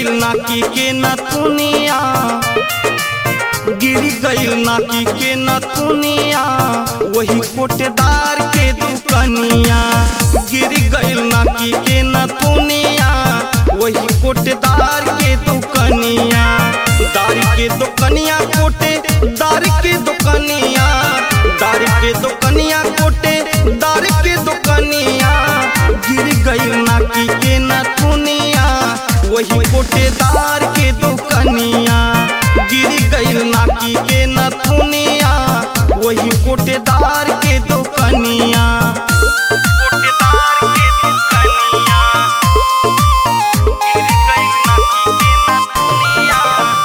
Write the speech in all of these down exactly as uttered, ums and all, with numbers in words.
गईल नाकी के नथुनिया, गिर गईल नाकी के नथुनिया, वही कोटेदार के दुकनिया। गिर गईल नाकी के नथुनिया, वही कोटेदार के दुकनिया। दार के दुकनिया कोटे दार के दुकनिया, दार के दुकनिया कोटे दार के दुकनिया। गिर गईल नाकी के नथुनिया, वही कोटेदार के दुकनिया। गिर गईल नाकी के नथुनिया, वही कोटेदार के दुकनिया। कोटेदार के दुकनिया, गिर गईल नाकी के नथुनिया।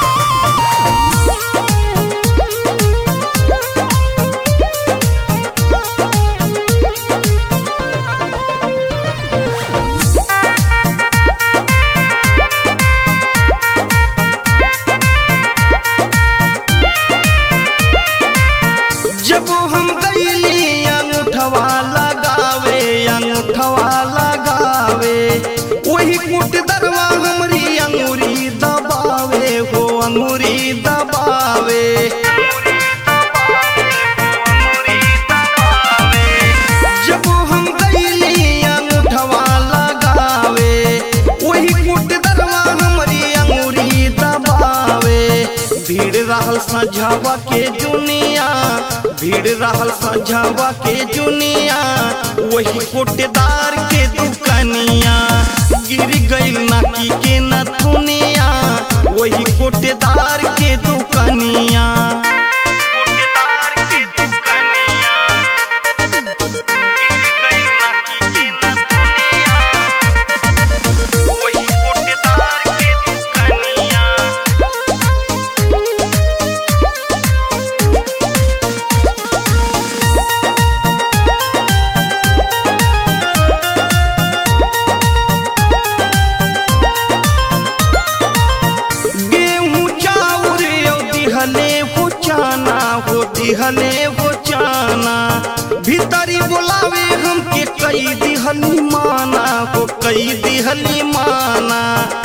जब हम गईली अंगूठवा लगावे, अंगूठवा लगावे, वही कोटेदारवा हमरी अंगूरी दबावे हो, अंगूरी दबावे। जब हम गईली अंगूठवा लगावे, वही कोटेदारवा हमरी अंगूरी दबावे। भीड़ रहल सझावा के दुनिया, भीड़ रहल सझावा के दुनिया, वही कोटेदार के दुकनिया। गिर गईल नाकी के नथुनिया, वही कोटेदार के दुकनिया। कोटेदार के दुकनिया, गिर गईल नाकी के नथुनिया, वही कोटेदार के दुकनिया। दिहले हो चाना हो, दिहले हो चाना, भीतरी बुलावे हमके कई दिहली माना हो, कई दिहली माना।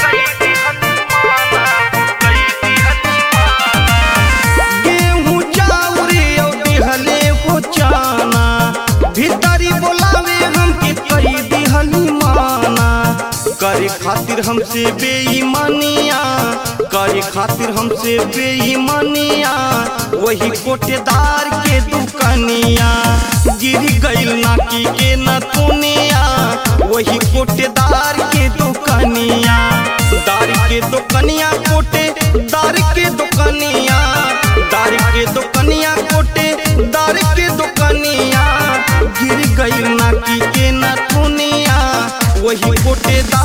गेहूं चाउर दिहले हो चाना, भीतरी बुलावे हमके कई दिहली माना। करे खातिर हमसे बेईमानिया, करे खातिर हमसे बेईमानिया, वही कोटेदार के दुकनिया। गिर गईल नाकी के नथुनिया, वही कोटेदार के दुकनिया। दार के दुकनिया कोटे दार के दुकनिया, दार के दुकनिया कोटे दार के दुकनिया। गिर गईल नाकी के नथुनिया, वही कोटेदार